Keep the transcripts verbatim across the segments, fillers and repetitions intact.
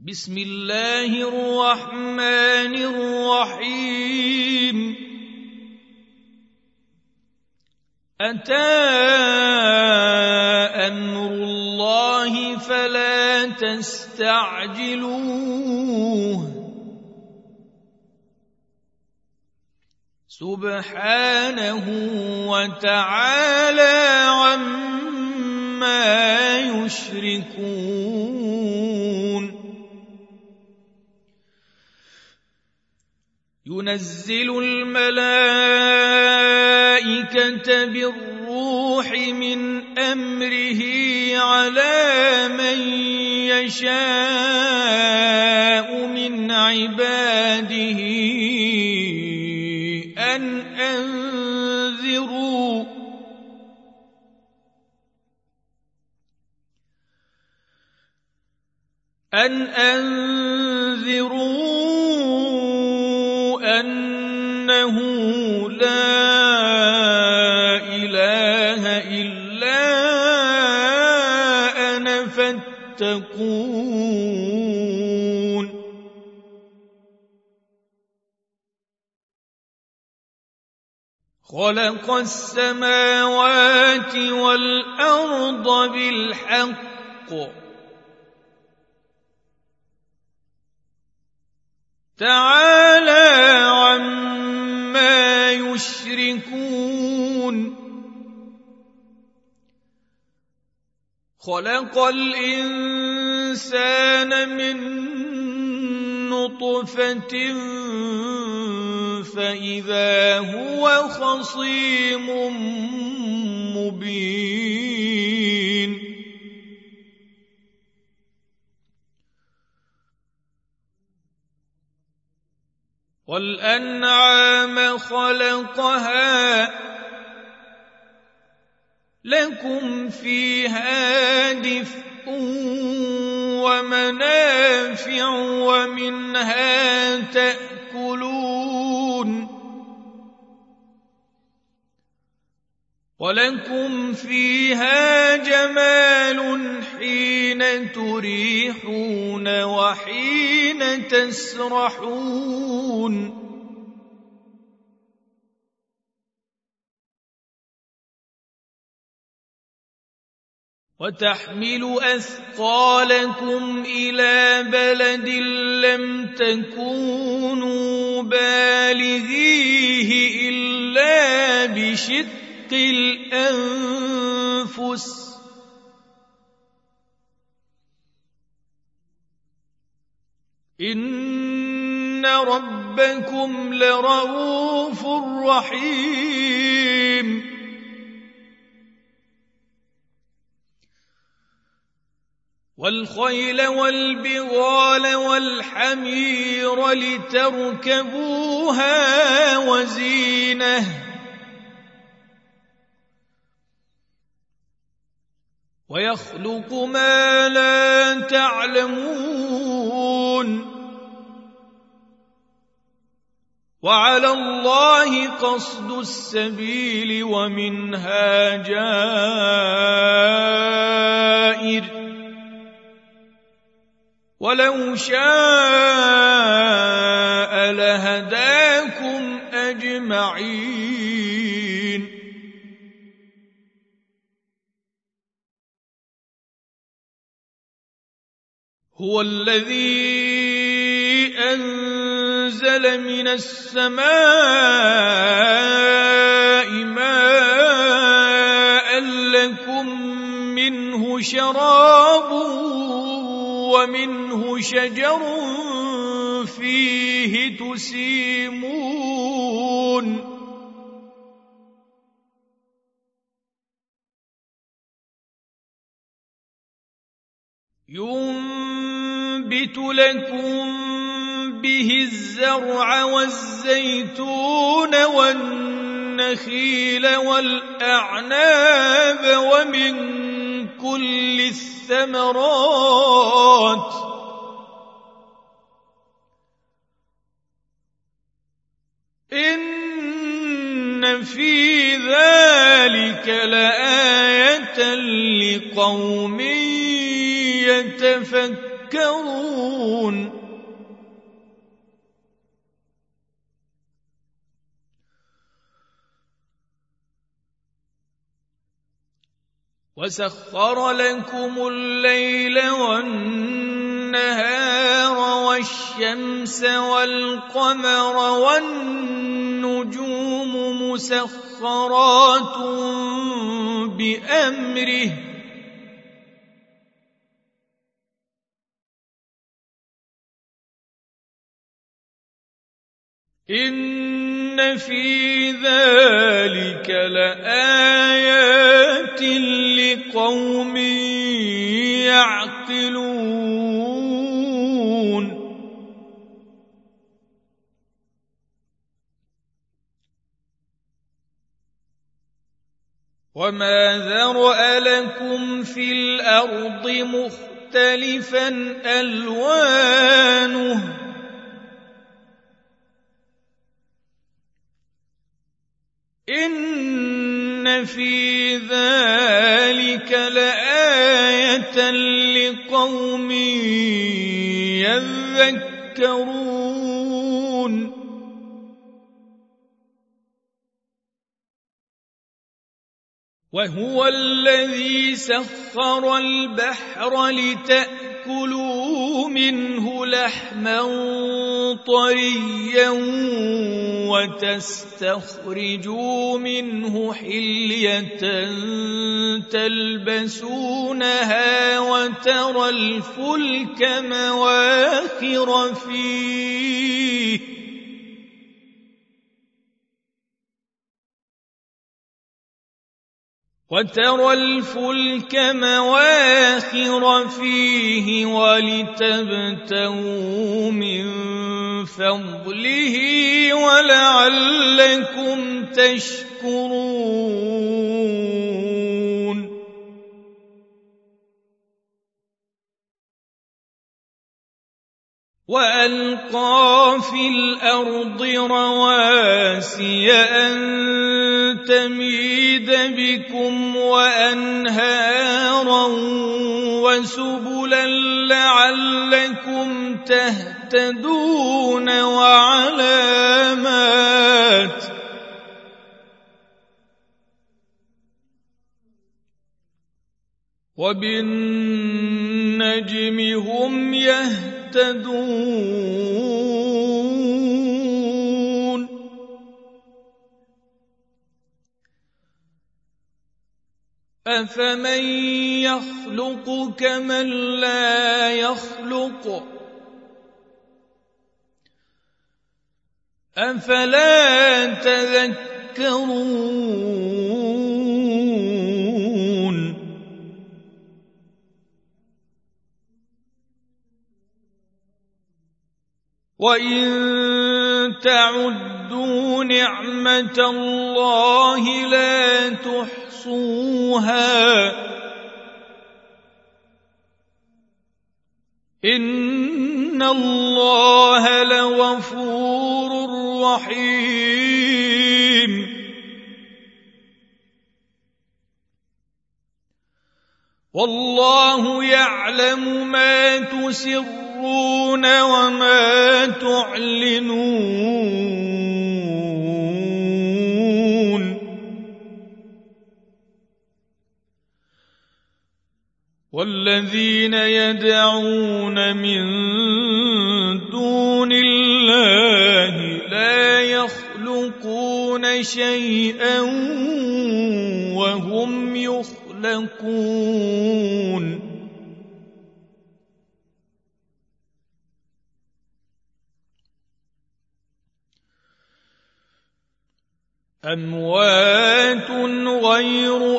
بسم الله الرحمن الرحيم أتى أمر الله فلا تستعجلوه سبحانه وتعالى عما يشركون ينزل الملائكة بالروح من أمره على من يشاء من عباده أن أنذروا أن أنذروا أنه لا إله إلا أنا فاتقون خلق السماوات والأرض بالحق تعالى عما يشركون خلق الإنسان من نطفة فإذا هو خصيم مبين والأنعام خلقها لكم فيها دفء ومنافع ومنها تأكلون ولكم فيها جمال حين تريحون وحين تسرحون وتحمل أثقالكم إلى بلد لم تكونوا بالغيه إلا بشق الأنفس إن ربكم لرؤوف رحيم والخيل والبغال والحمير لتركبوها وزينة ويخلق ما لا تعلمون وعلى الله قصد السبيل ومنها جائر ولو شاء لهداكم أجمعين هو الذي أنزل من السماء ماء لكم منه شراب ومنه شجر فيه تسيمون ينبت لكم به الزرع والزيتون والنخيل والأعناب ومن كل الثمرات إن في ذلك لآية لقوم يتفكرون تذكرون وسخر لكم الليل والنهار والشمس والقمر والنجوم مسخرات بأمره إن في ذلك لآيات لقوم يعقلون وما ذرأ لكم في الأرض مختلفا ألوانه إن في ذلك لآية لقوم يذكرون وهو الذي سخر البحر لتأكلوا منه لحما طريا وتستخرجوا منه حلية تلبسونها وترى الفلك مواخر فيه وترى الفلك مواخر فيه ولتبتغوا من فضله ولعلكم تشكرون وألقى في الأرض رواسي أن تميد بكم وأنهارا وسبلا لعلكم تهتدون وعلامات وبالنجم هم يهتدون أفمن يخلق كمن لا يخلق أفلا تذكرون وإن تعدوا نعمة الله لا تحصوها إن الله لغفور رحيم والله يعلم ما تسرون وما تعلنون والذين يدعون من دون الله لا يخلقون شيئا وهم يخلقون أموات غير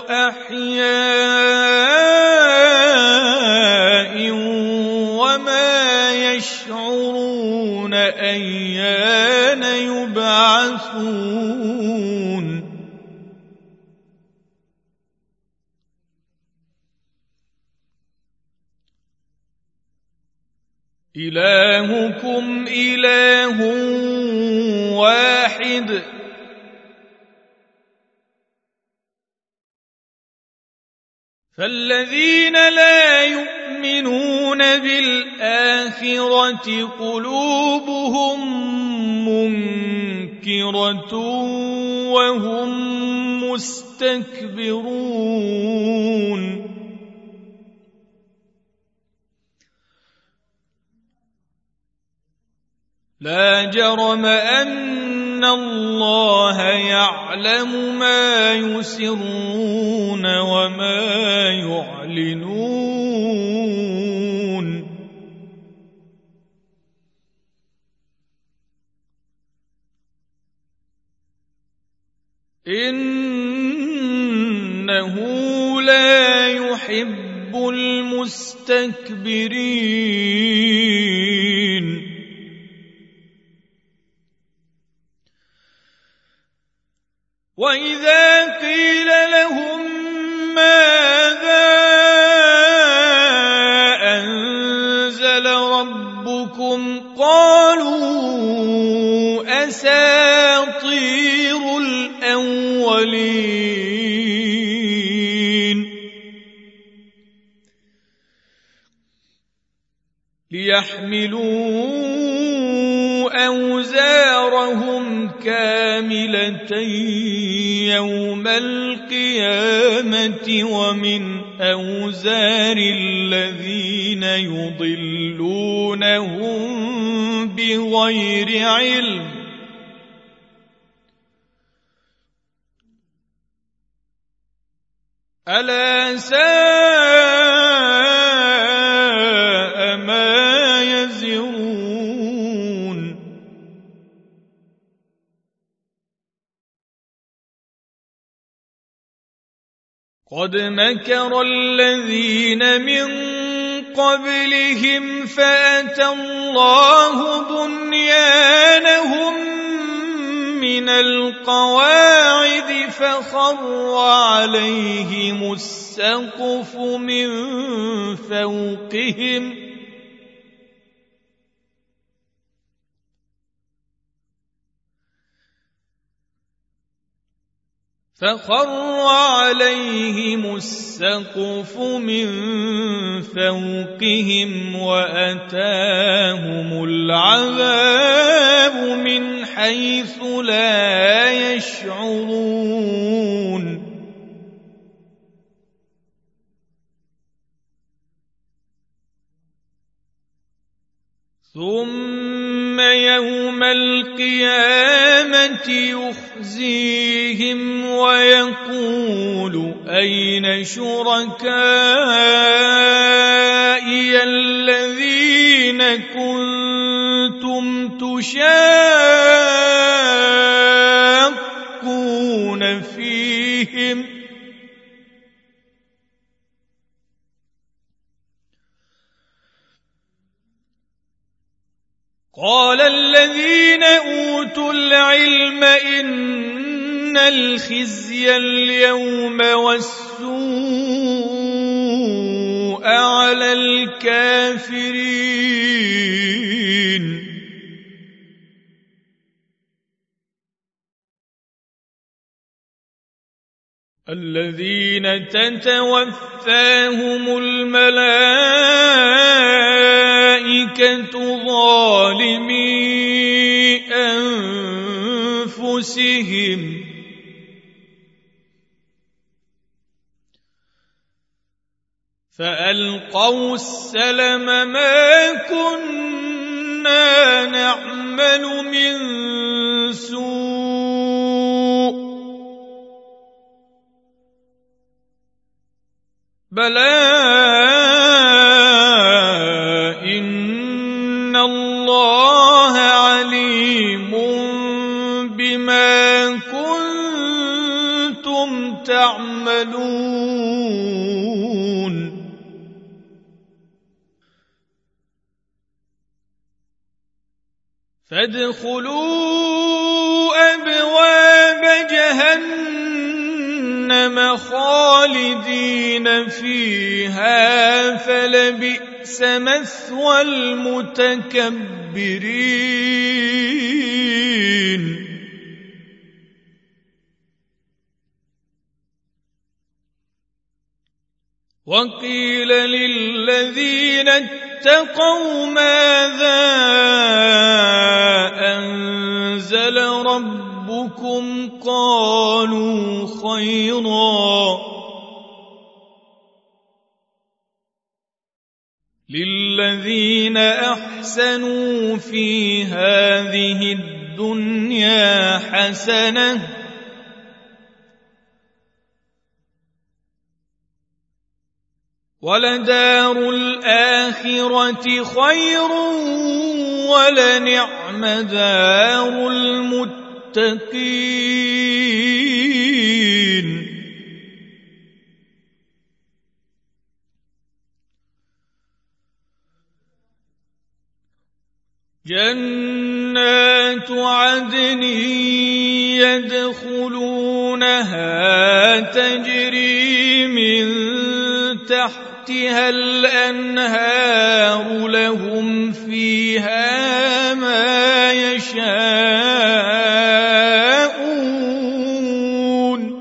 أحياء وما يشعرون أيان يبعثون إلهكم إله واحد فالذين لا يؤمنون بالآخرة قلوبهم منكرة وهم مستكبرون لا جرم أن الله يعلم ما يسرون وما يعلنون إنه لا يحب المستكبرين وإذا قيل لهم ماذا أنزل ربكم قالوا أساطير الأولين ليحملوا أوزارهم كاملة يوم القيامة ومن أوزار الذين يضلونهم بغير علم ألا ساء ما يزرون قد مكر الذين من قبلهم فأتى الله بنيانهم من القواعد فخر عليهم السقف من فوقهم فخر عليهم السقف من فوقهم وأتاهم العذاب من حيث لا يشعرون ثم يوم القيامة يخزيهم ويقول أين شركائي الذين كنتم تشاقون فيهم قال الذين أوتوا العلم إن الخزي اليوم والسوء على الكافرين الذين تتوفاهم الملائكة ظالمي أنفسهم فألقوا السلم ما كنا نعمل من سوء بلى إن الله عليم بما كنتم تعملون فادخلوا أبواب جهنم خالدين فيها فلبئس مثوى المتكبرين وقيل للذين اتقوا ماذا أنزل ربكم قالوا خيرا للذين أحسنوا في هذه الدنيا حسنة ولدار الآخرة خير ولنعم دار المتقين جنات عدن يدخلونها تجري من تحتها الأنهار لهم فيها ما يشاءون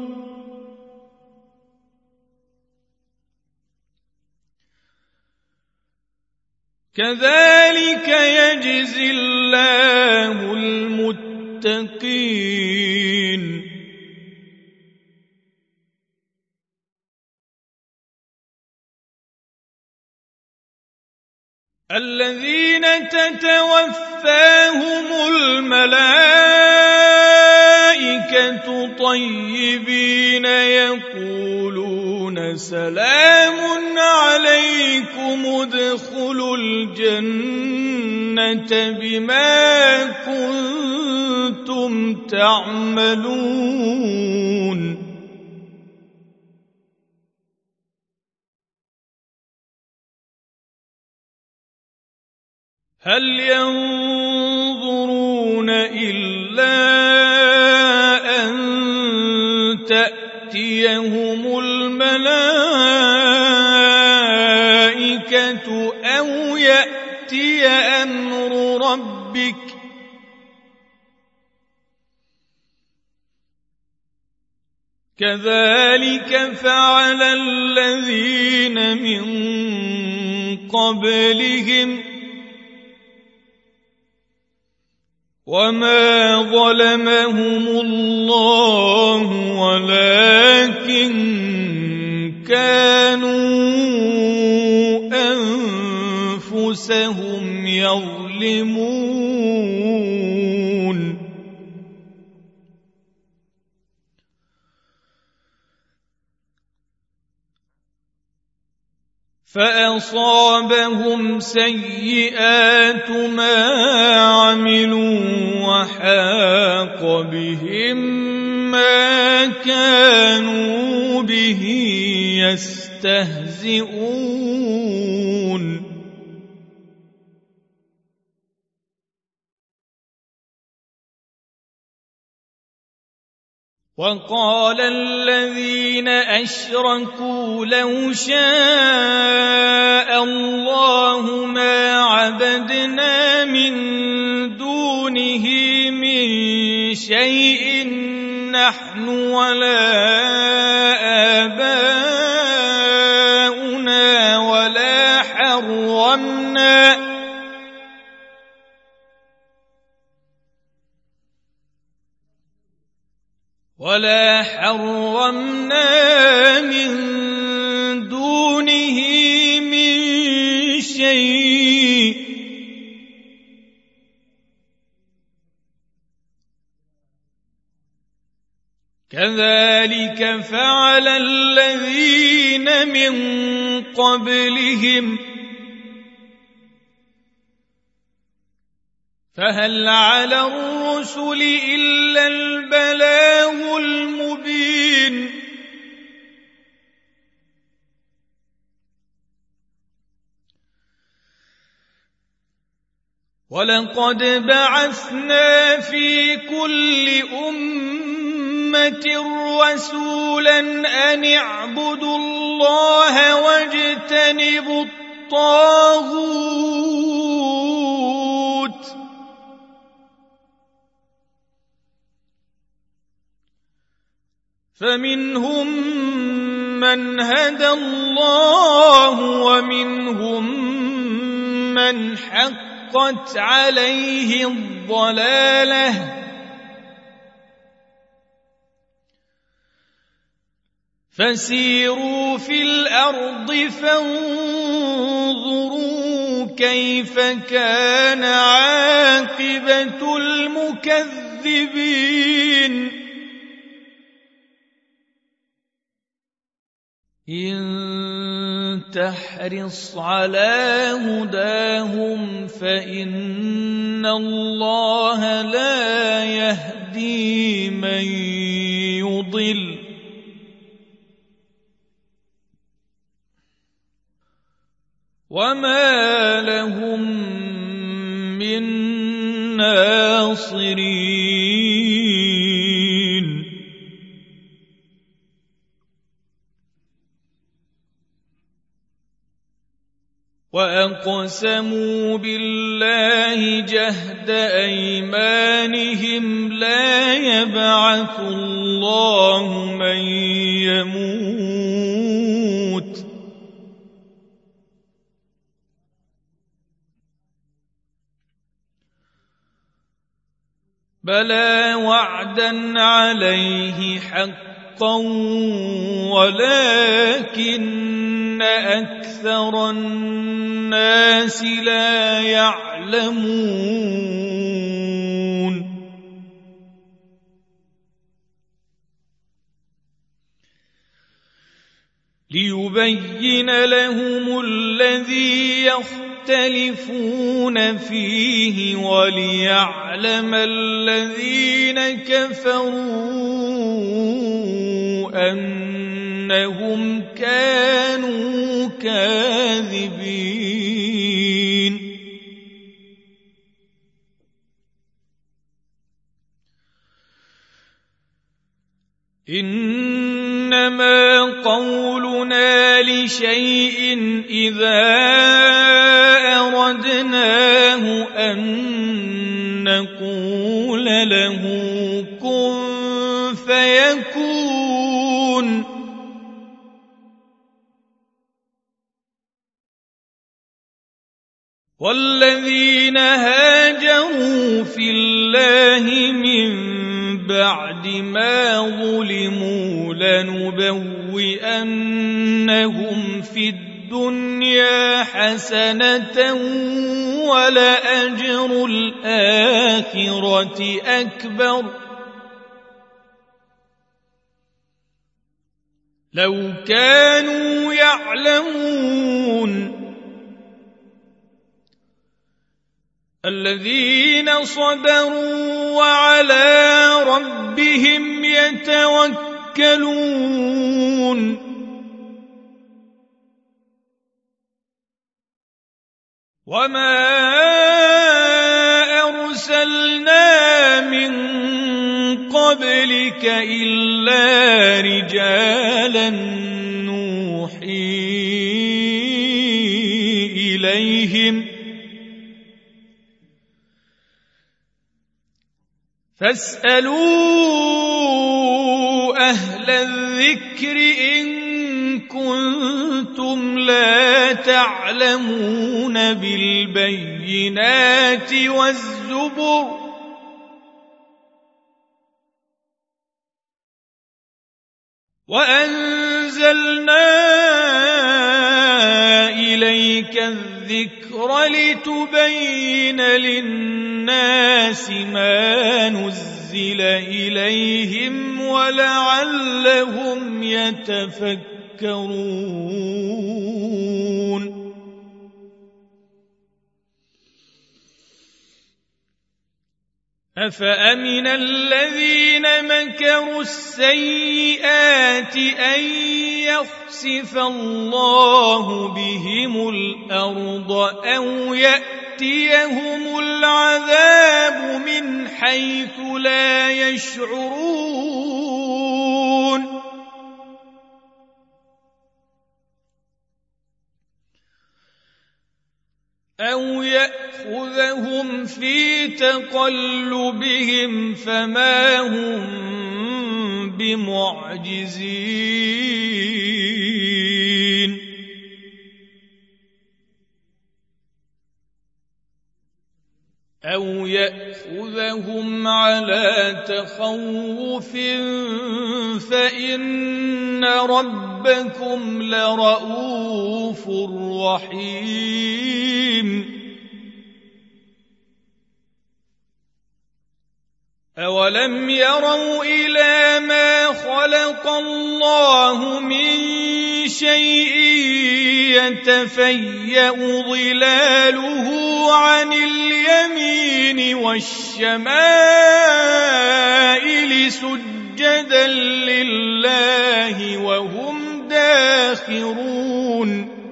كذلك يجزي الله المتقين الذين تتوفاهم الملائكة طيبين يقولون سلام عليكم ادخلوا الجنة بما كنتم تعملون هل ينظرون إلا أن تأتيهم الملائكة أو يأتي أمر ربك كذلك فعل الذين من قبلهم وما ظلمهم الله ولكن كانوا أنفسهم يظلمون فأصابهم سيئات ما عملوا وحاق بهم ما كانوا به يستهزئون وقال الذين أشركوا لو شاء الله ما عبدنا من دونه من شيء نحن ولا آباؤنا ولا حرمنا ولا حرمنا من دونه من شيء كذلك فعل الذين من قبلهم فهل على الرسل إلا البلاغ المبين ولقد بعثنا في كل أمة رسولا أن اعبدوا الله واجتنبوا الطاغوت فمنهم من هدى الله ومنهم من حقت عليه الضلالة فسيروا في الأرض فانظروا كيف كان عاقبة المكذبين إن تحرص على هداهم فإن الله لا يهدي من يضل وما لهم من ناصرين وأقسموا بالله جهد أيمانهم لا يبعث الله من يموت بلى وعدا عليه حقا ولكن أكثر الناس لا يعلمون ليبين لهم الذي يختلفون فيه وليعلم الذين كفروا أنهم كانوا كاذبين إنما قولنا لشيء إذا أردناه أن نقول له كن فيكون والذين هاجروا في الله من بعد ما ظلموا لنبوئنهم في الدنيا حسنة ولأجر الآخرة أكبر لو كانوا يعلمون الذين صبروا وعلى ربهم يتوكلون وما أرسلنا من قبلك إلا رجالا نوحي إليهم فاسألوا أهل الذكر إن كنتم لا تعلمون بالبينات والزبر وأنزلنا إليك الذكر لتبين للناس ما نزل إليهم ولعلهم يتفكرون أفأمن الذين مكروا السيئات أن يخسف الله بهم الأرض أو يأتيهم العذاب من حيث لا يشعرون أو يأخذهم في تقلبهم فما هم بمعجزين أو يأخذهم على تخوف فإن ربكم لرؤوف رحيم أولم يروا إلى ما خلق الله من شيء يتفيأ ظلاله عن اليمين والشمائل سجدا لله وهم داخرون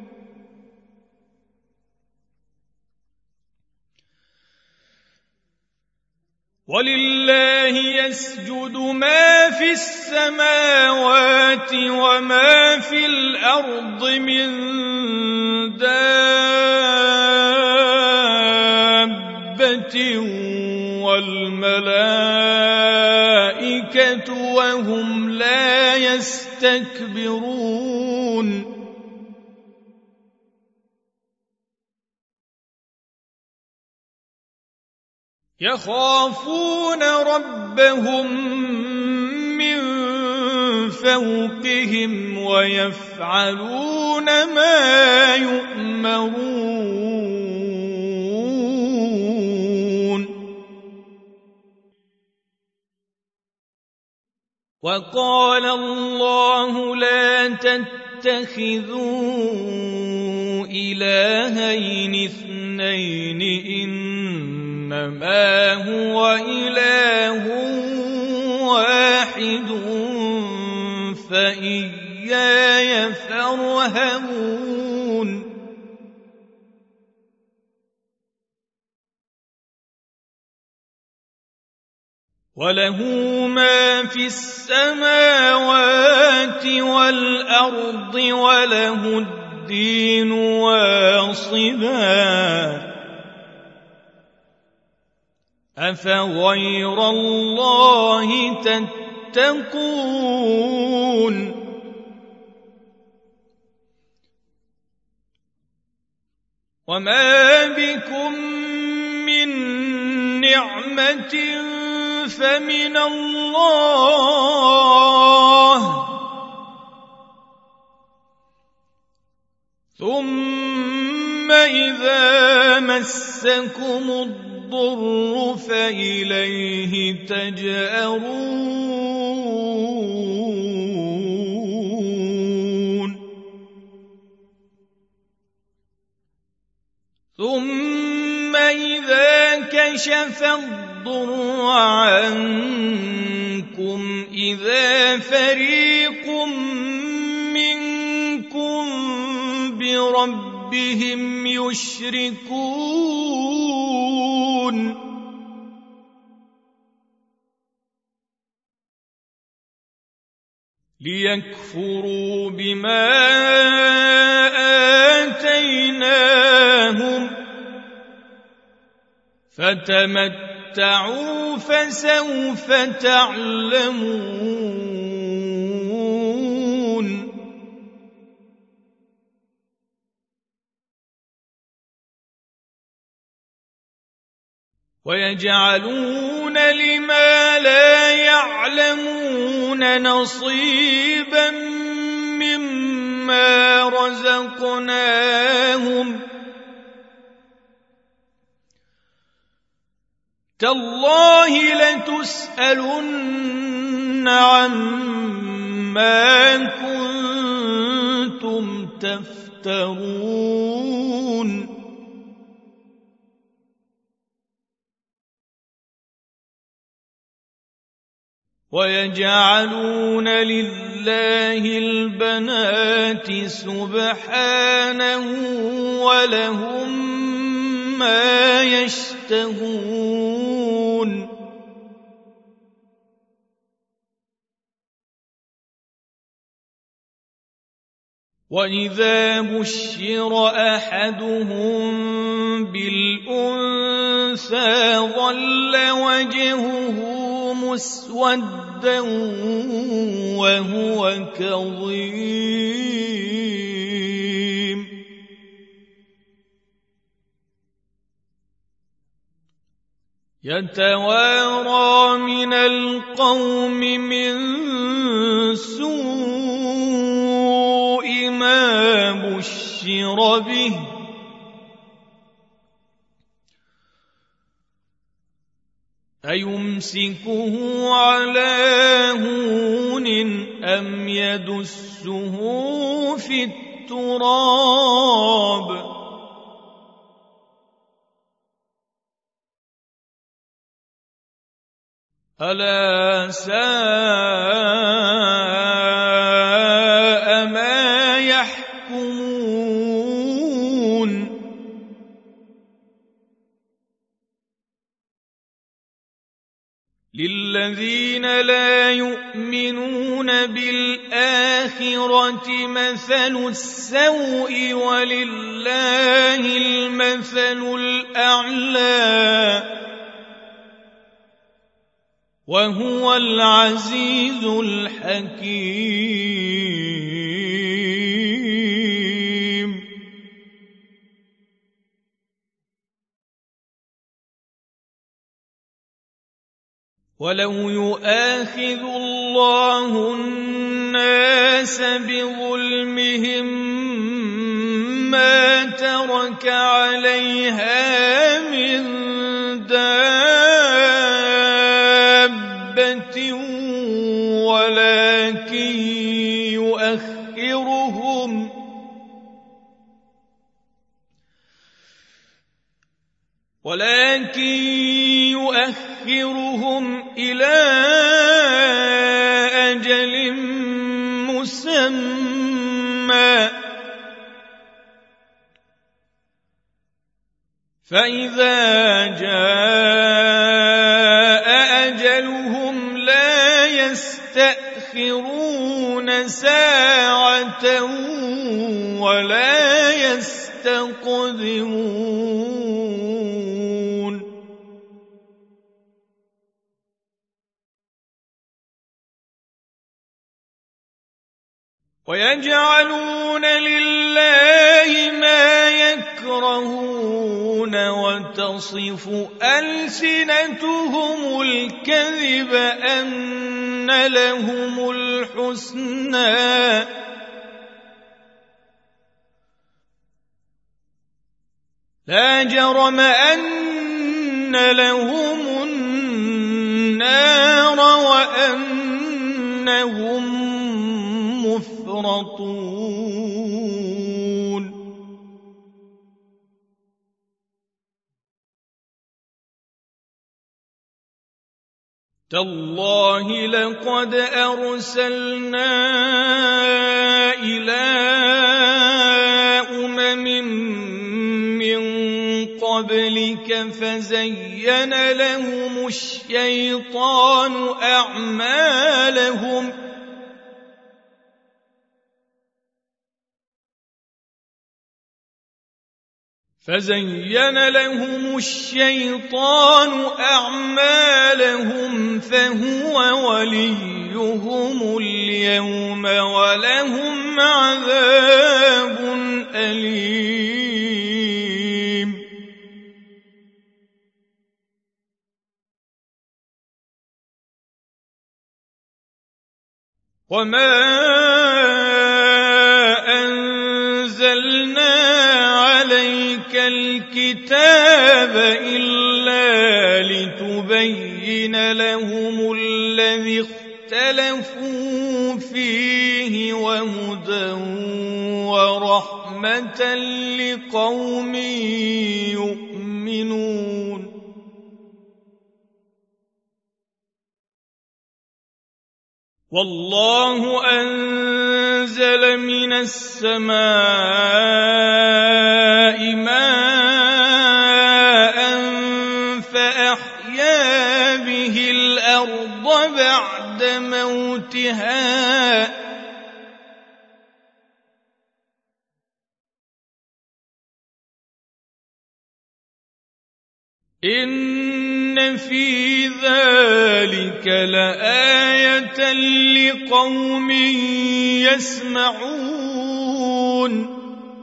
ولله يسجد ما في السماوات وما في الأرض من دابة والملائكة وهم لا يستكبرون يخافون ربهم من فوقهم ويفعلون ما يؤمرون وقال الله لا تتخذوا إلهين اثنين إنما هو إله واحد فإياي فارهبون وله ما في السماوات والأرض وله الدين واصبا أفغير الله تتقون وما بكم من نعمة فمن الله ثم إذا مسكم الضر فإليه تجأرون ثم إذا كشف الضر عنكم إذا فريق منكم بربهم يشركون ليكفروا بما آتيناهم فتمتعوا فسوف تعلمون ويجعلون لما لا يعلمون نصيبا مما رزقناهم تالله لتسألن عما كنتم تفترون ويجعلون لله البنات سبحانه ولهم ما يشتهون وإذا بشر أحدهم بالأنثى ظل وجهه مسودا وهو كظيم يتوارى من القوم من سوء ما بشر به أيمسكه على هون أم يدسه في التراب ألا ساء ما يحكمون للذين لا يؤمنون بالآخرة مثل السوء ولله المثل الأعلى وهو العزيز الحكيم ولو يؤاخذ الله الناس بظلمهم ما ترك عليها من دابة ولكن يؤخرهم ولكن يؤخرهم إلى أجل مسمى فإذا جاء أجلهم لا يستأخرون ساعة ولا يستقدمون ويجعلون لله ما يكرهون وتصف ألسنتهم الكذب أن لهم الحسنى لا جرم أن لهم النار وأنهم مفرطون تالله لقد أرسلنا إلى أمم من قبلك فزين لهم الشيطان أعمالهم فزين لهم الشيطان أعمالهم فهو وليهم اليوم ولهم عذاب أليم وما أنزلنا عليك الكتاب إلا لتبين لهم الذي اختلفوا فيه وهدى ورحمة لقوم يؤمنون والله أنزل من السماء ماء فأحيا به الأرض بعد موتها إن في ذلك لآية لقوم يسمعون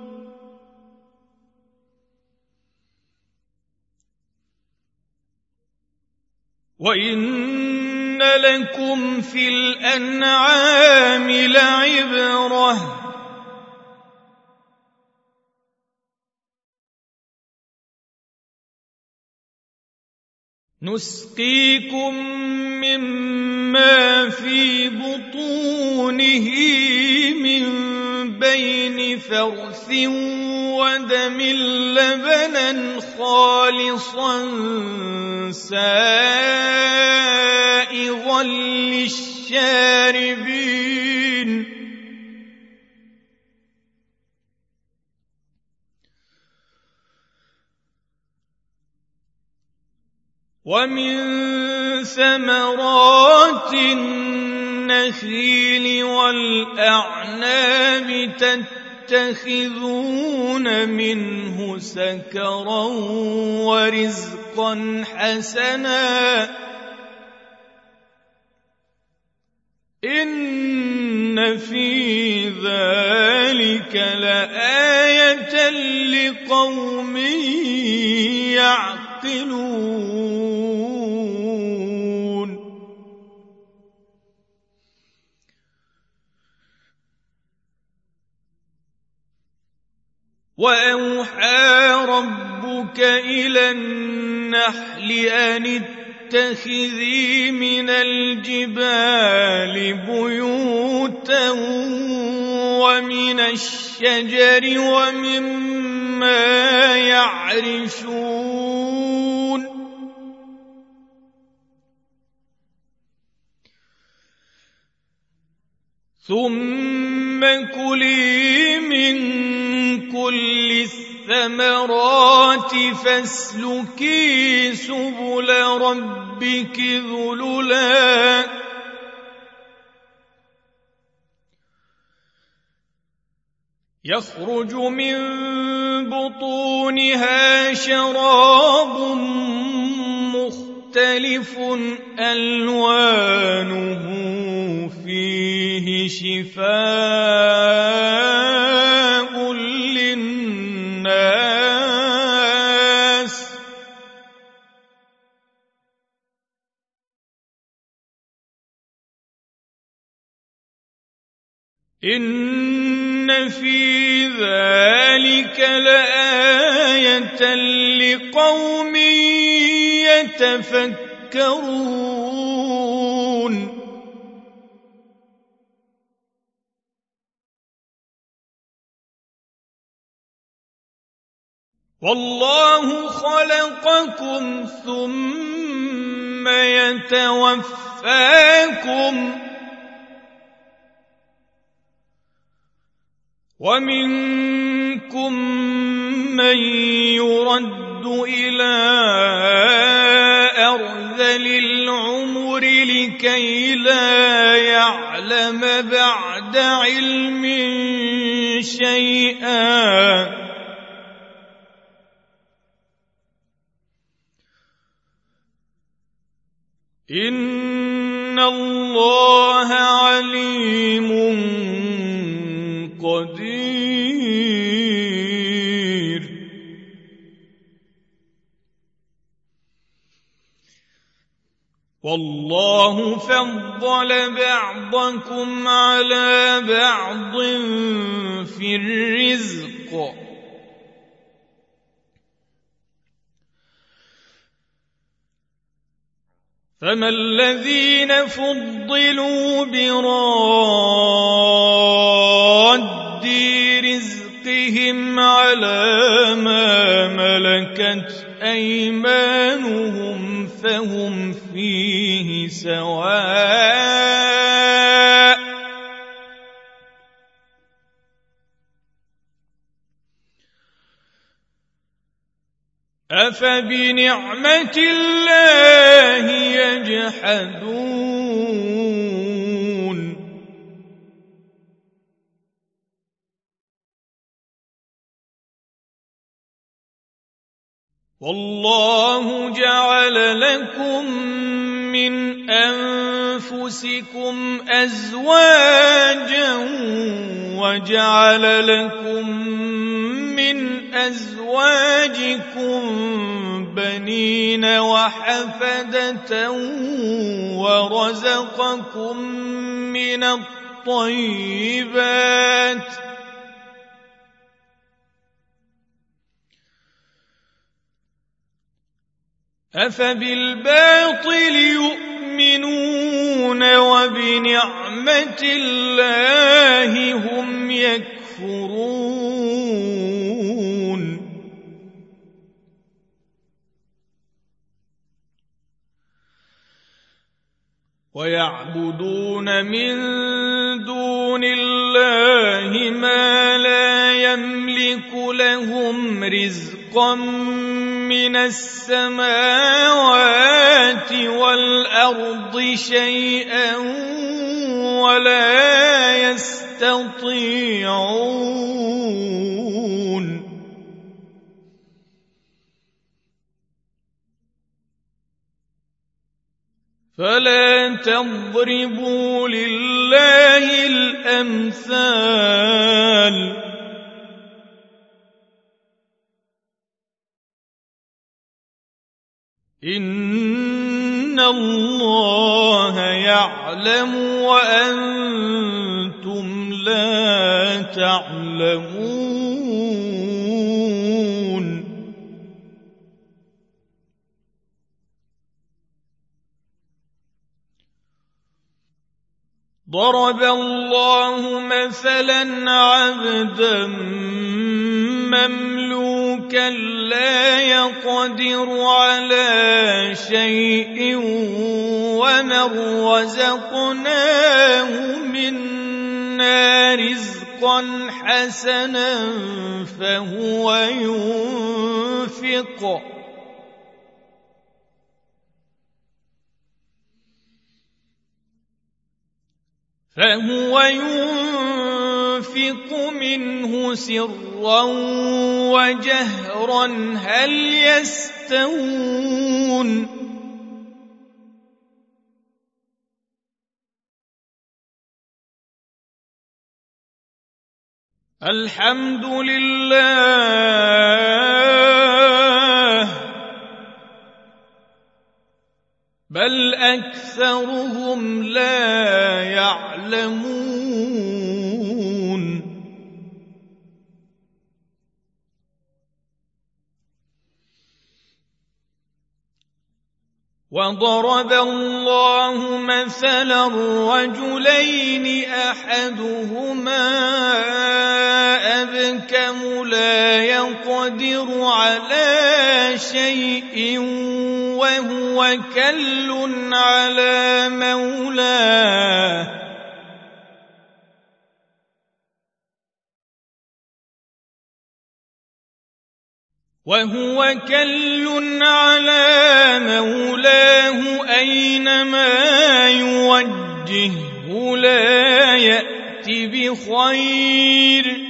وإن لكم في الأنعام لعبرة نسقيكم مما في بطونه من بين فرث ودم لبنا خالصا سائغا للشاربين ومن ثمرات النخيل والأعناب تتخذون منه سكرا ورزقا حسنا إن في ذلك لآية لقوم يعقلون وأوحى ربك إلى النحل أن اتخذي من الجبال بيوتا ومن الشجر ومما يعرشون ثم كلي من كل الثمرات فاسلكي سبل ربك ذللا يخرج من بطونها شراب مختلف ألوانه فيه شفاء للناس إن في ذلك لآية لقوم يتفكرون والله خلقكم ثم يتوفاكم ومنكم من يرد إلى أرذل العمر لكي لا يعلم بعد علم شيئا إن الله عليم قدير والله فضل بعضكم على بعض في الرزق فما الذين فضلوا براد رزقهم على ما ملكت أيمانهم فهم فيه سواء أفبنعمة الله يجحدون والله جعل لكم من أنفسكم أزواجا وجعل لكم من أزواجكم بنين وحفدة ورزقكم من الطيبات أفبالباطل يؤمنون وبنعمة الله هم يكفرون ويعبدون من دون الله ما لا يملك لهم رزقا من السماوات والأرض شيئا ولا يستطيعون فلا تضربوا لله الأمثال إن الله يعلم وأنتم لا تعلمون ضرب الله مثلا عبدا مملوكا لا يقدر على شيء ومن رزقناه منا رزقا حسنا فهو ينفق فهو ينفق منه سرا وجهرا هل يستوون الحمد لله بل أكثرهم لا يعلمون وضرب الله مثلا رجلين أحدهما أبكم لا يقدر على شيء وهو كل على مولاه وهو كل على مولاه أينما يوجهه لا يأت بخير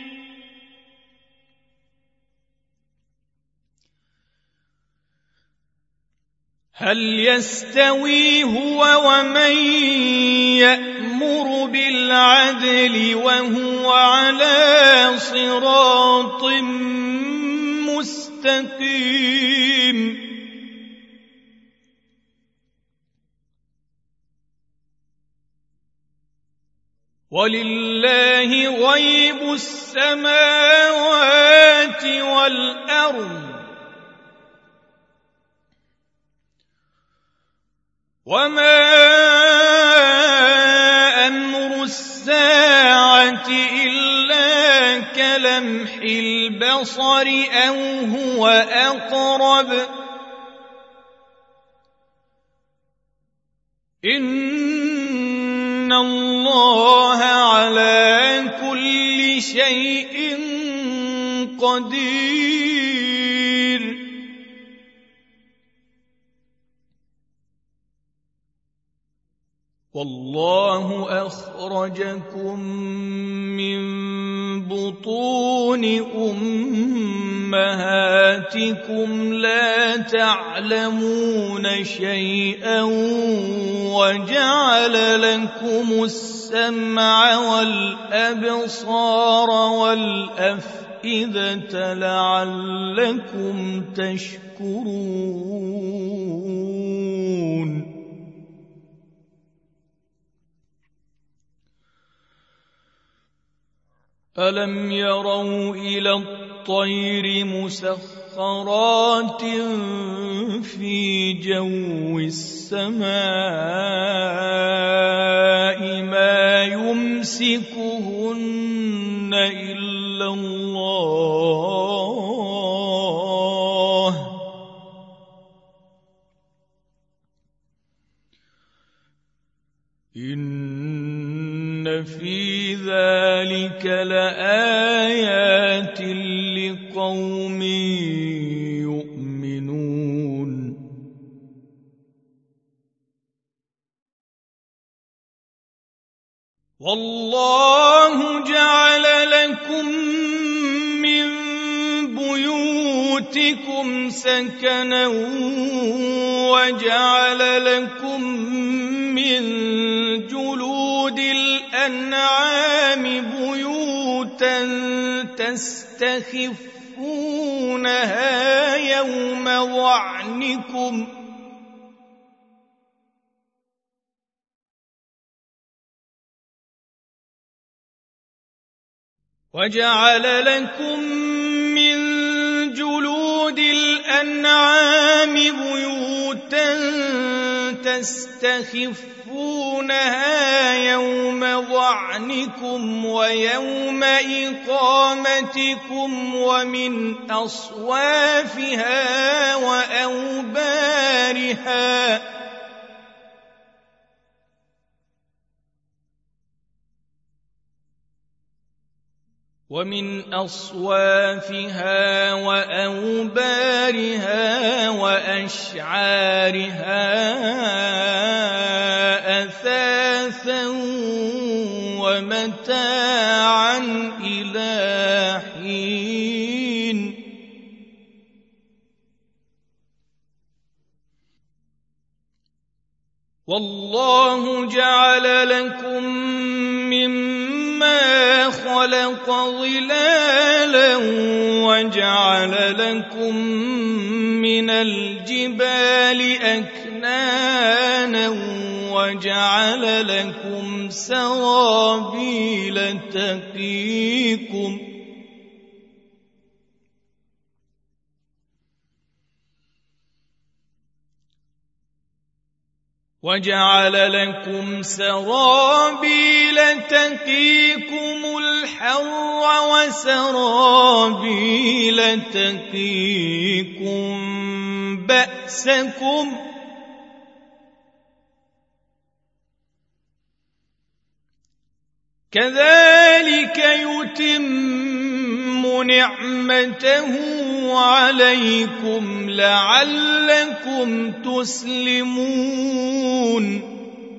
هل يستوي هو ومن يأمر بالعدل وهو على صراط مستقيم ولله غيب السماوات والأرض وما أمر الساعة إلا كلمح البصر أو هو أقرب إن الله على كل شيء قدير والله أخرجكم من بطون أمهاتكم لا تعلمون شيئا وجعل لكم السمع والأبصار والأفئدة لعلكم تشكرون. ألم يروا إلى الطير مسخرات في جو السماء ما يمسكهن إلا الله إن في ذلك لآيات لقوم يؤمنون. والله جعل لكم من بيوتكم سكنا وجعل لكم من جلود الأنعام بيوتا تستخفونها يوم ظعنكم وجعل لكم من جلود الأنعام بيوتا تستخفونها يوم ظعنكم ويوم إقامتكم ومن أصوافها وأوبارها ومن أصوافها وأوبارها وأشعارها أثاثا ومتاعا إلى حين. والله جعل لكم مما خلق ظلالا وجعل لكم من الجبال أكنانا وجعل لكم سرابيل تقيكم وجعل لكم سرابيل تقيكم الحر وسرابيل تقيكم بأسكم كذلك يتم نعمته عليكم لعلكم تسلمون.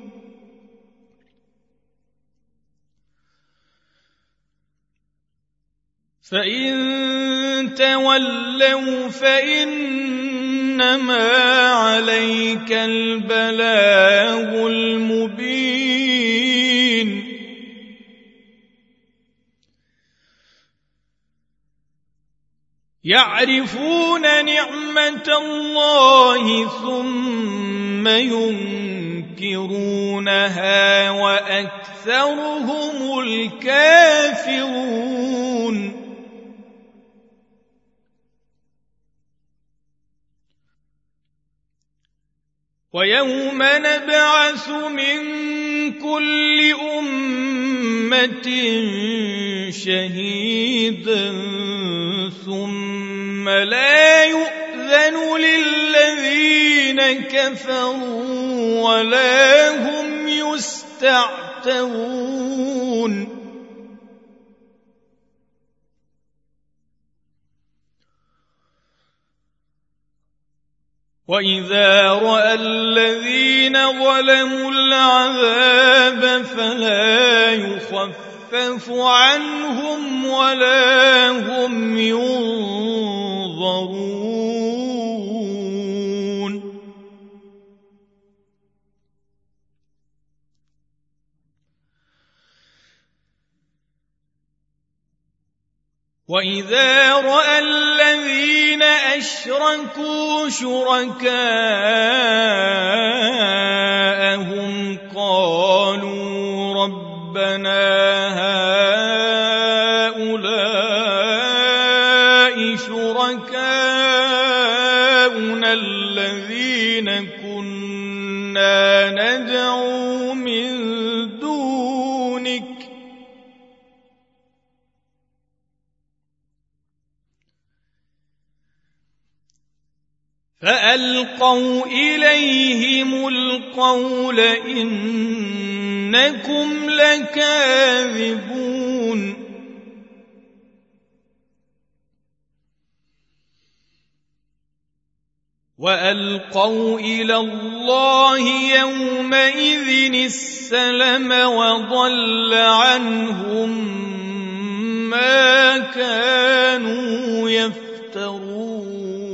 فإن تولوا فإنما عليك البلاغ المبين. يعرفون نعمة الله ثم ينكرونها وأكثرهم الكافرون. ويوم نبعث من كل أمة شهيدا ثم لا يؤذن للذين كفروا ولا هم يستعتبون. وإذا رأى الذين ظلموا العذاب فلا يخفف عنهم ولا هم ينظرون. وإذا رأى الذين أشركوا شركاءهم قالوا ربنا هؤلاء شركاؤنا الذين كنا ندعو من دونك فألقوا إليهم القول إنكم لكاذبون وألقوا إلى الله يومئذ السلم وضل عنهم ما كانوا يفترون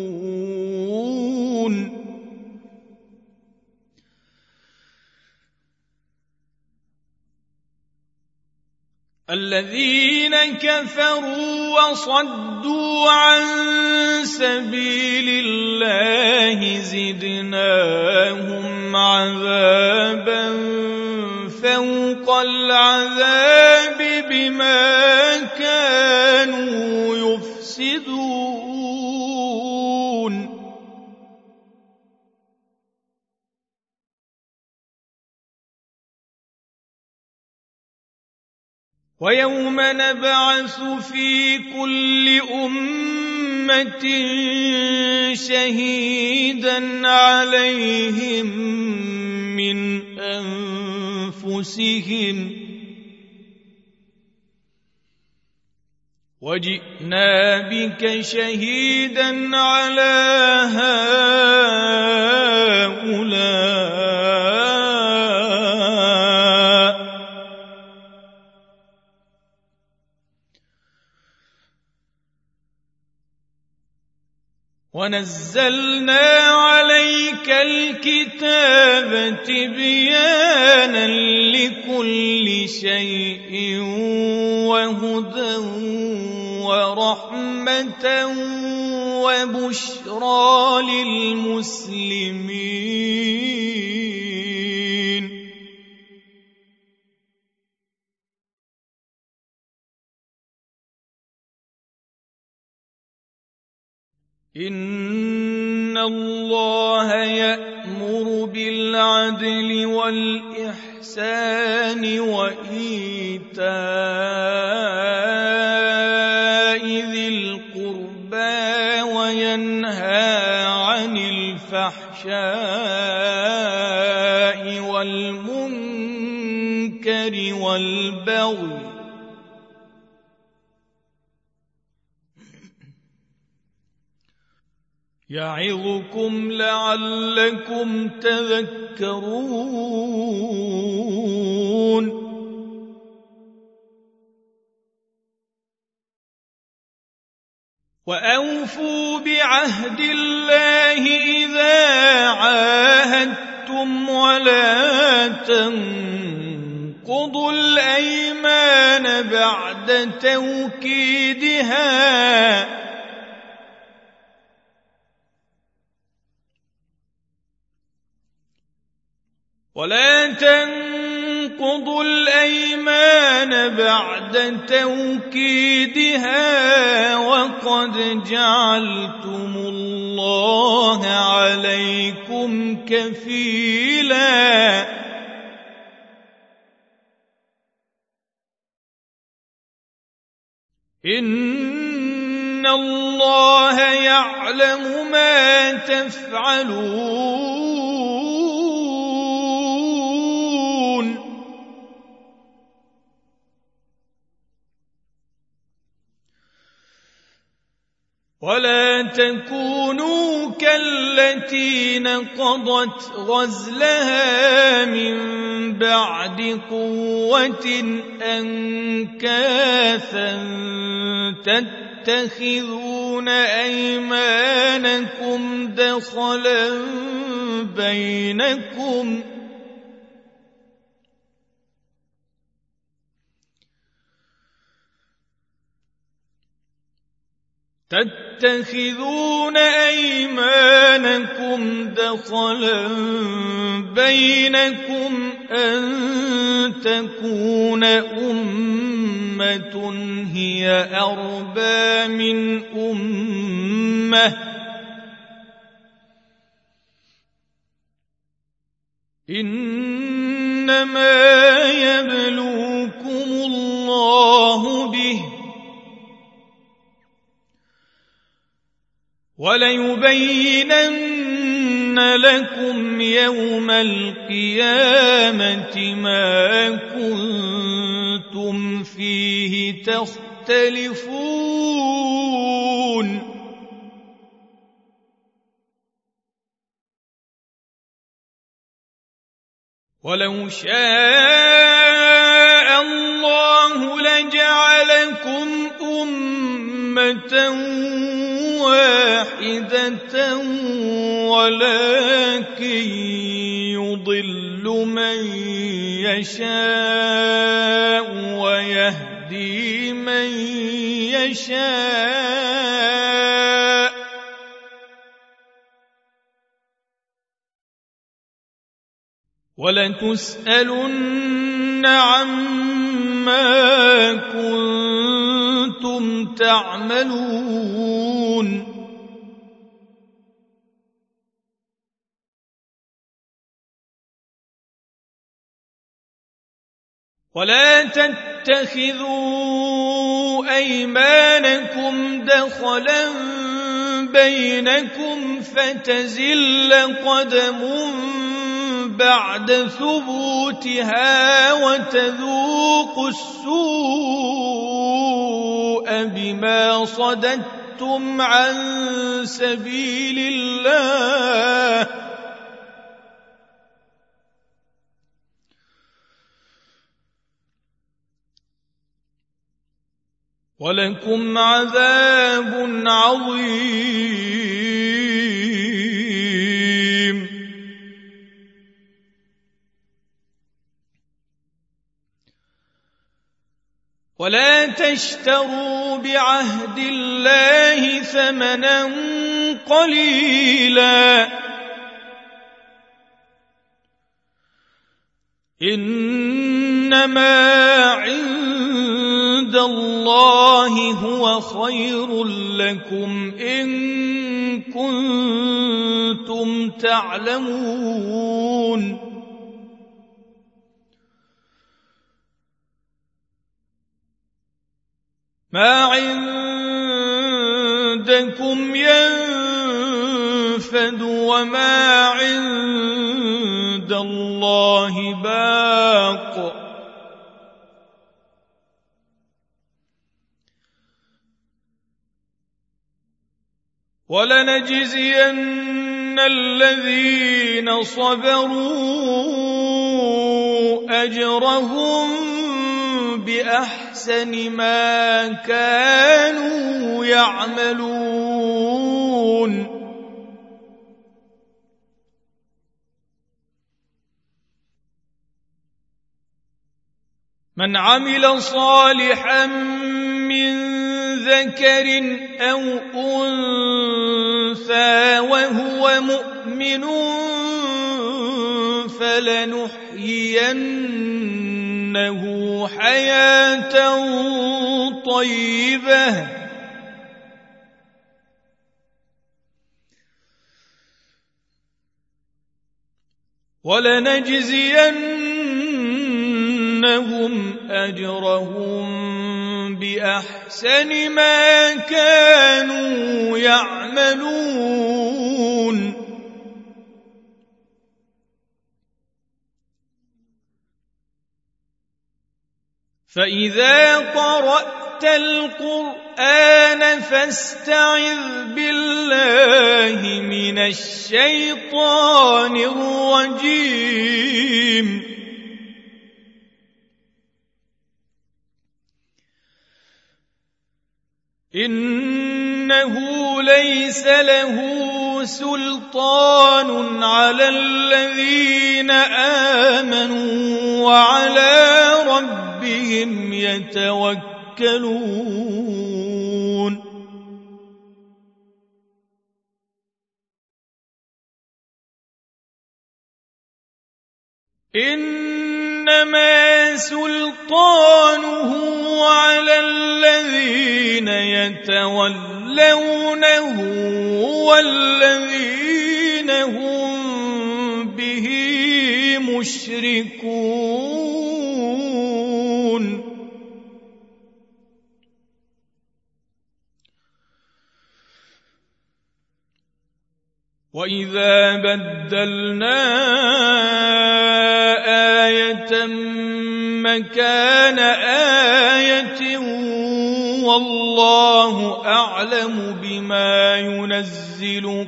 الذين كفروا وصدوا عن سبيل الله زدناهم عذابا فوق العذاب بما كانوا يفسدون ويوم نبعث في كل أمة شهيدا عليهم من أنفسهم وجئنا بك شهيدا على هؤلاء ونزلنا عليك الكتاب تبيانا لكل شيء وهدى ورحمة وبشرى للمسلمين إن الله يأمر بالعدل والإحسان وإيتاء ذي القربى وينهى عن الفحشاء والمنكر والبغي يعظكم لعلكم تذكرون وأوفوا بعهد الله إذا عاهدتم ولا تنقضوا الأيمان بعد توكيدها ولا تنقضوا الأيمان بعد توكيدها وقد جعلتم الله عليكم كفيلا إن الله يعلم ما تفعلون ولا تكونوا كالتي نقضت غزلها من بعد قوة أنكاثا تتخذون أيمانكم دخلا بينكم تتخذون أيمانكم دخلا بينكم أن تكون أمة هي أربى من أمة إنما يبلوكم الله به وليبينن لكم يوم القيامة ما كنتم فيه تختلفون ولو شاء الله لجعلكم أمة واحدة ولكن يضل من يشاء ويهدي من يشاء ولتسألن عما كنتم تعملون ولا تتخذوا أيمانكم دخلا بينكم فتزل قدم بعد ثبوتها وتذوقوا السوء بما صددتم عن سبيل الله ولكم عذاب عظيم ولا تشتروا بعهد الله ثمنا قليلا إنما عند الله هو خير لكم إن كنتم تعلمون ما عندكم ينفد وما عند الله باق ولنجزين الذين صبروا أجرهم بأحسن ما كانوا يعملون من عمل صالحا من ذكر أو أنثى وهو مؤمن فلنحيينه حياة طيبة ولنجزينهم أجرهم بأحسن ما كانوا يعملون فإذا قرأت القرآن فاستعذ بالله من الشيطان الرجيم إنه ليس له سلطان على الذين آمنوا وعلى ربهم يتوكلون إنما سلطانه على الذين يتولونه والذين هم به مشركون وإذا بدلنا آية مكان آية والله أعلم بما ينزل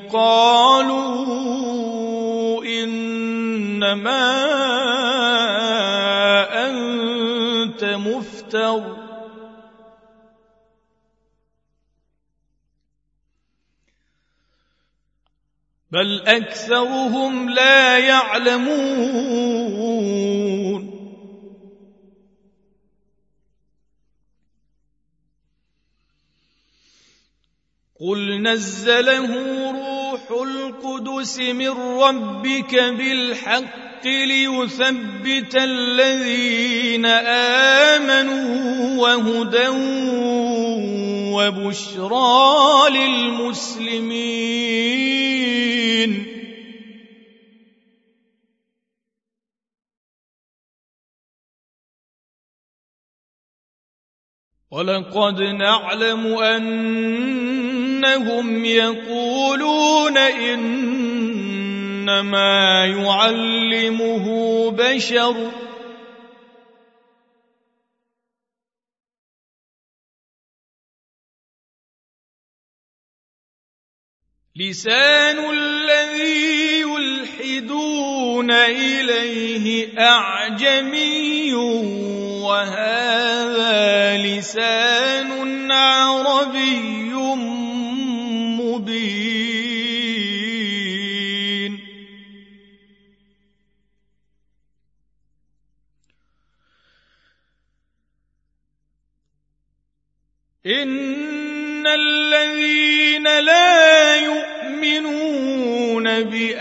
قالوا إنما أنت مفتر بل أكثرهم لا يعلمون قل نزله روح القدس من ربك بالحق ليثبت الذين آمنوا وهدى وبشرى للمسلمين ولقد نعلم أنهم يقولون إنما يعلمه بشر لسان الذي يلحدون إليه أعجمي وهذا لسان عربي مبين إن الذين لا يؤمنون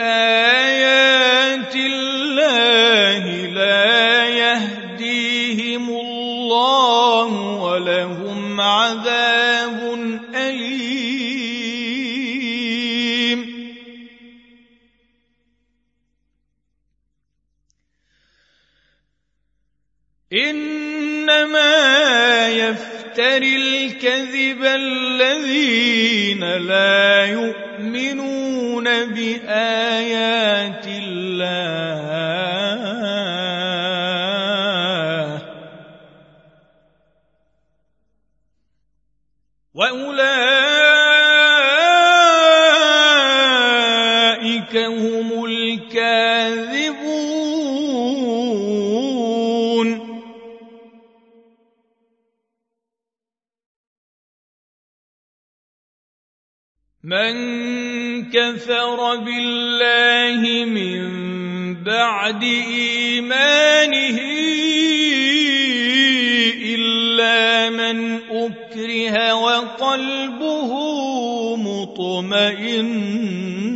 بآيات الله لا يهديهم الله ولهم عذاب أليم إنما يفتري الكذب الذين لا يؤمنون بآيات الله وأولئك هم الكاذبون من كفر بالله من بعد إيمانه إلا من أكره وقلبه مطمئن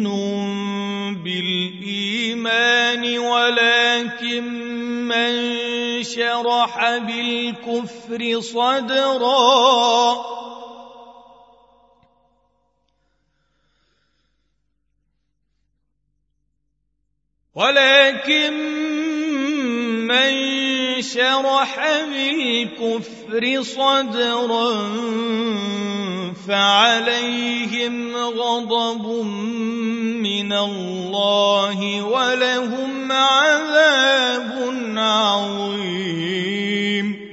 بالإيمان ولكن من شرح بالكفر صدرا ولكن من شرح بالكفر صدرا فعليهم غضب من الله ولهم عذاب عظيم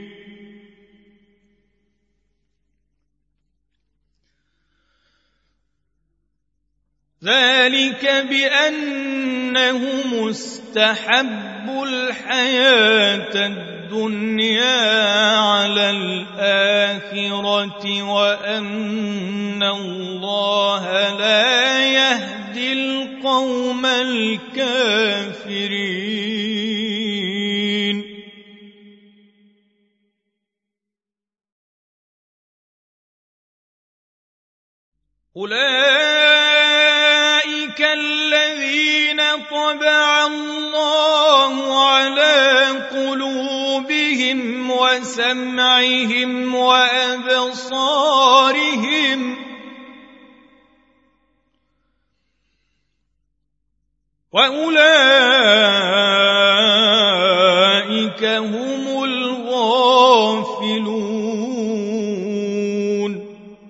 ذلك بأنه مستحب الحياة الدنيا على الآخرة وأن الله لا يهدي القوم الكافرين أولئك الذين طبع الله على وسمعهم وأبصارهم وأولئك هم الغافلون.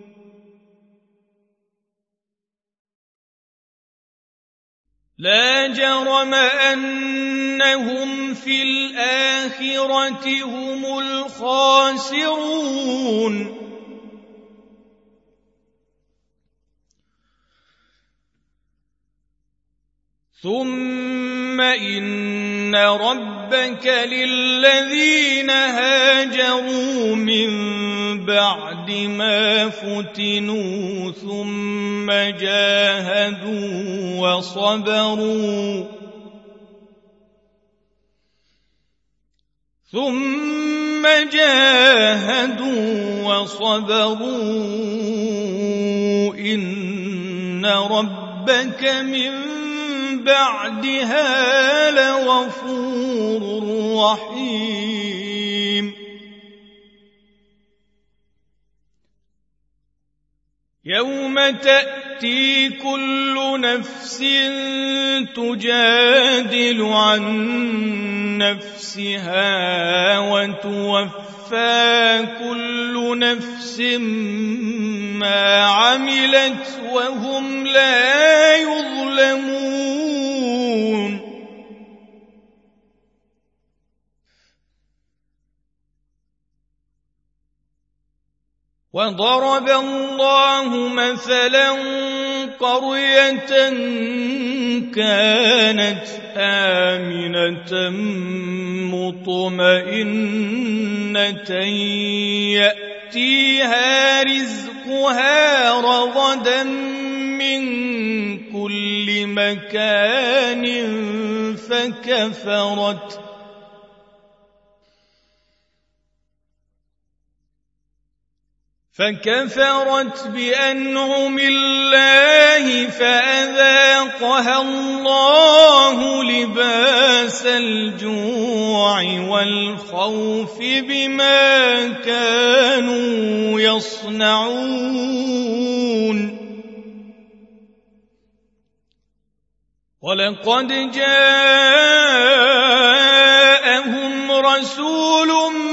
لا جرم أنهم في الآخرة هم الخاسرون. ثم إن ربك للذين هاجروا من بعد ما فتنوا ثم جاهدوا وصبروا ثم جاهدوا وصبروا إن ربك من بعدها لغفور رحيم. يوم تأتي كل نفس تجادل عن نفسها وتوفى كل نفس ما عملت وهم لا يظلمون. وضرب الله مثلا قرية كانت آمنة مطمئنة يأتيها رزقها رغدا من كل مكان فكفرت فكفرت بأنعم الله فأذاقها الله لباس الجوع والخوف بما كانوا يصنعون. ولقد جاءهم رسول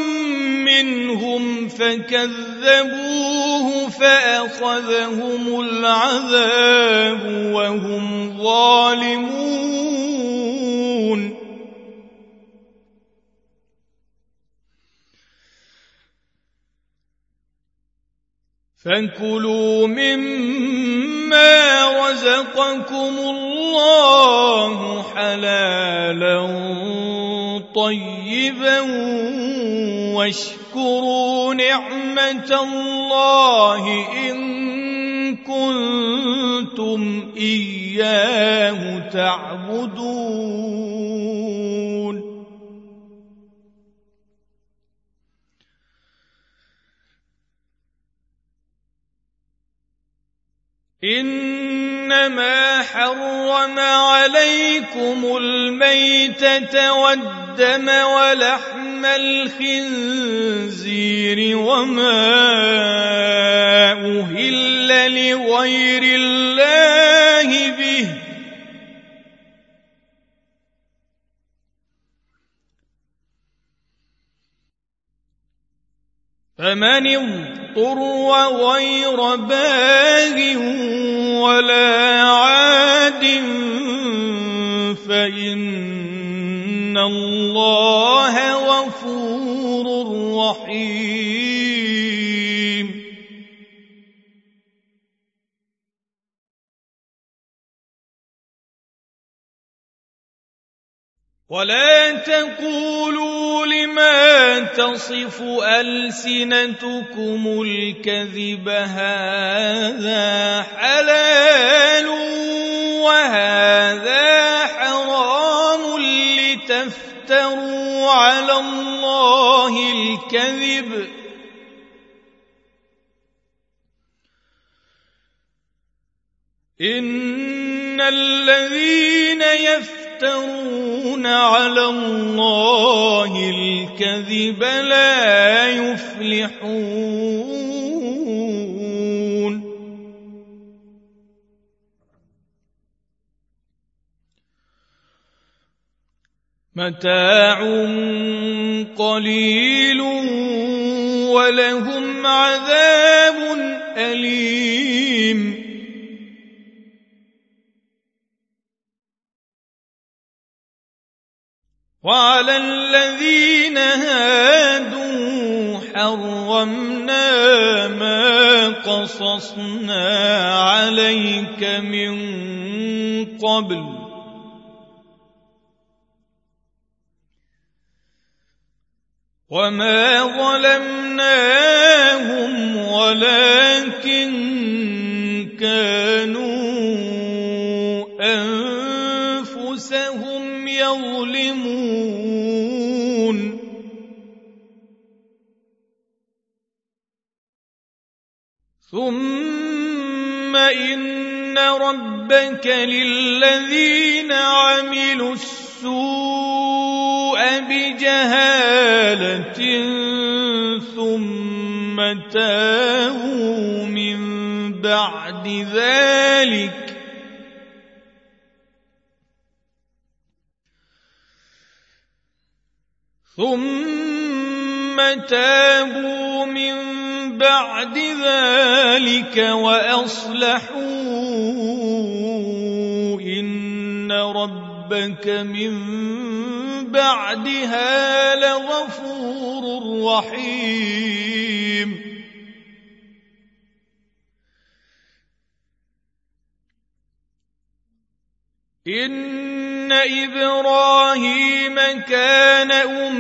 منهم فكذبوه فأخذهم العذاب وهم ظالمون. فكلوا مما رزقكم الله حلالا طيبا واشكروا نعمة الله إن كنتم إياه تعبدون. إنما حرم عليكم الميتة والدم ولحم الخنزير وما أهل لغير الله به فمن اضطر غير باغ ولا عاد فإن الله غفور رحيم. ولا تقولوا لما تصف ألسنتكم الكذب هذا حلال وهذا حرام لتفتروا على الله الكذب إن الذين يفترون يفترون على الله الكذب لا يفلحون متاع قليل ولهم عذاب أليم وعلى الذين هادوا حرمنا ما قصصنا عليك من قبل وما ظلمناهم ولكن كانوا أنفسهم يظلمون ثم إن ربك للذين عملوا السوء بجهالة ثم تابوا من بعد ذلك ثم تابوا من بعد ذلك وأصلحوا إن ربك من بعدها لغفور رحيم إن إبراهيم كان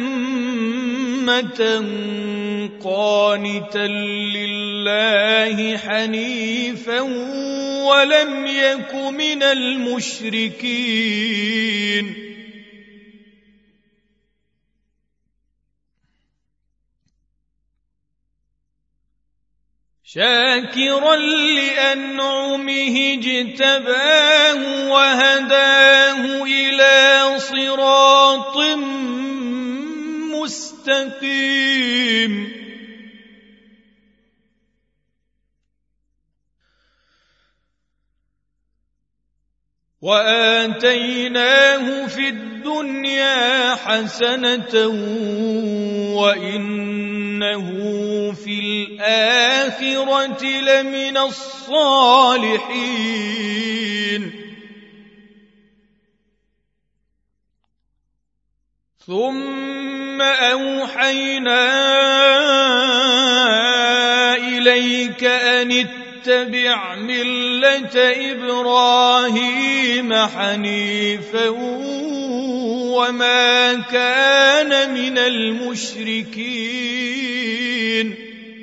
أمة قانتا لله حنيفا ولم يك من المشركين شاكرا لأنعمه اجتباه وهداه إلى صراط مستقيم وآتيناه في الدنيا حسنة وإنه في الآخرة لمن الصالحين ثم أوحينا إليك أن اتبع ملة إبراهيم حنيفا وما كان من المشركين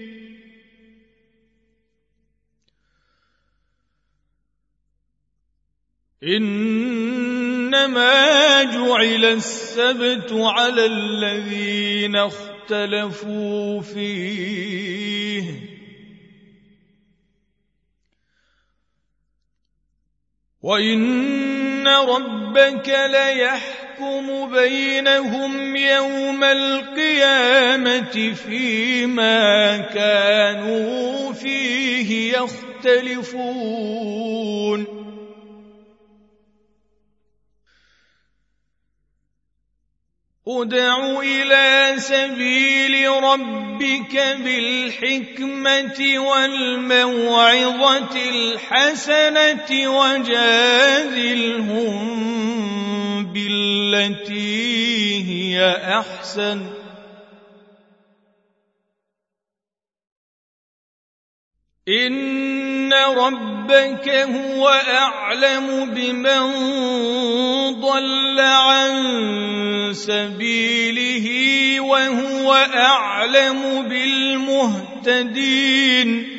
إنما جعل السبت على الذين اختلفوا فيه وإن ربك ليحكم بينهم يوم القيامة فيما كانوا فيه يختلفون ادع إلى سبيل ربك بالحكمة والموعظة الحسنة وجادلهم بالتي هي أحسن إن ربك هو أعلم بمن ضل عن سبيله وهو أعلم بالمهتدين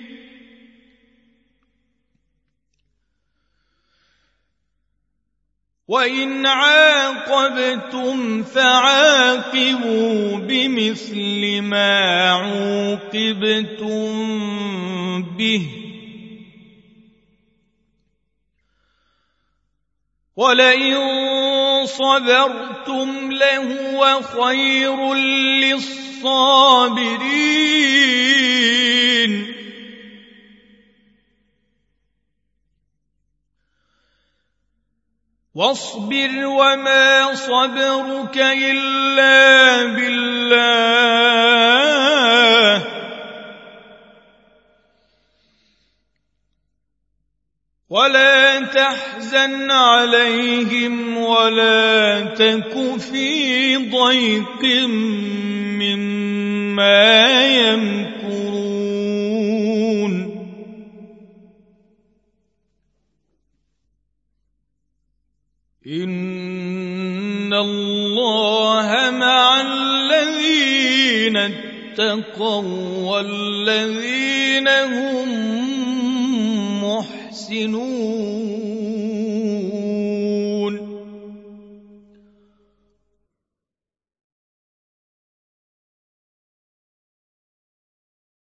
وإن عاقبتم فعاقبوا بمثل ما عوقبتم به ولئن صبرتم لهو خير للصابرين واصبر وما صبرك إلا بالله ولا تحزن عليهم ولا تك في ضيق مما يمكرون إن الله مع الذين اتقوا والذين هم محسنون